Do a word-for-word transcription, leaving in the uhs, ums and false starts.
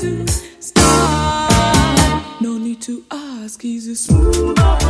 to stop. No need to ask, he's a smooth boy.